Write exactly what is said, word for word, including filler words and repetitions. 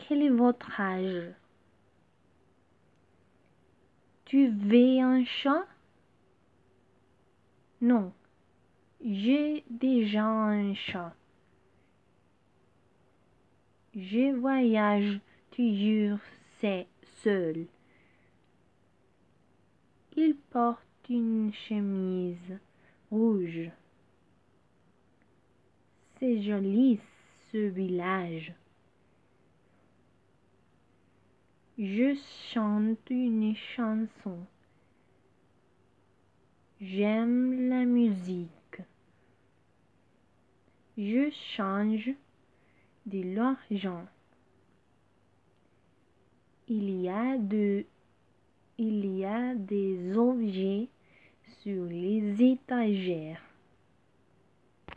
Quel est votre âge? Tu veux un chat? Non, j'ai déjà un chat. Je voyage toujours seul. Il porte une chemise rouge. C'est joli ce village. Je chante une chanson. J'aime la musique. Je change de l'argent. Il y a de, il y a des objets sur les étagères.